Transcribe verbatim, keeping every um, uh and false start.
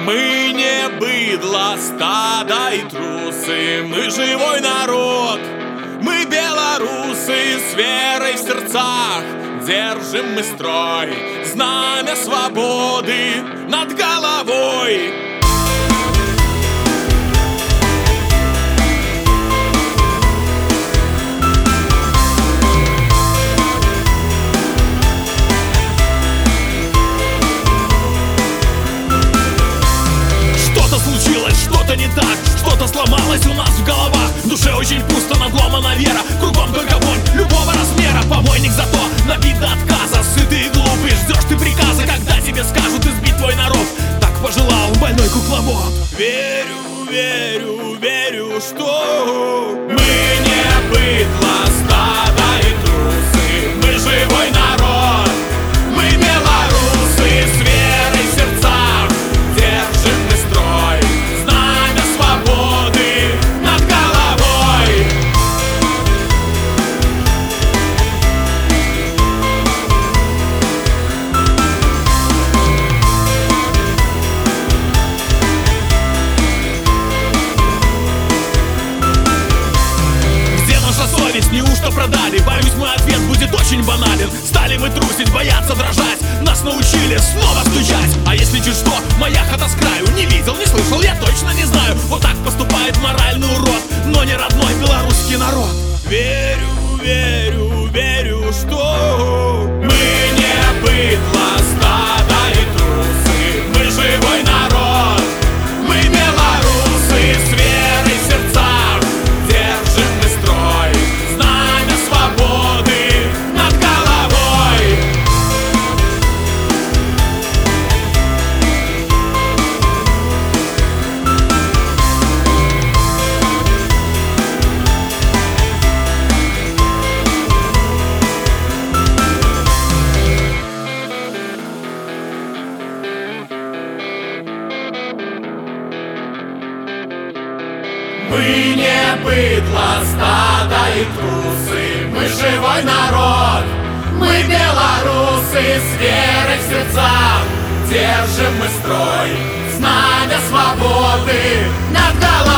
Мы не быдло, стадо и трусы, мы живой народ. Мы белорусы с верой в сердцах, держим мы строй, знамя свободы над головой. Что-то случилось, что-то не так, что-то сломалось у нас в головах. В душе очень пусто, надломана вера, кругом только вонь любого размера. Помойник зато набит до отказа, сытый и глупый. Ждешь ты приказа, когда тебе скажут избить твой народ. Так пожелал больной кукловод. Верю, верю, верю, что мы не быдло, стадо и трусы, мы живой народ. Мы белорусы с верой в сердцах, держим мы строй, знамя свободы над головой. Где наша совесть? Неужто продали? Боюсь, мой ответ будет очень банален. Стали мы трусить, бояться, дрожать. Нас научили снова стучать. А если чуть что, моя хата с краю. Не видел, не слышал, я точно не знаю. Вот так поступает моральный урод, но не родной белорусский народ. Верю, верю, верю, что мы не быдло, стадо и трусы, мы живой народ. Мы белорусы с верой в сердцах, держим мы строй, знамя свободы над головой. Мы не быдло, стадо и трусы, мы живой народ. Мы белорусы с верой в сердцах, держим мы строй, знамя свободы над головой.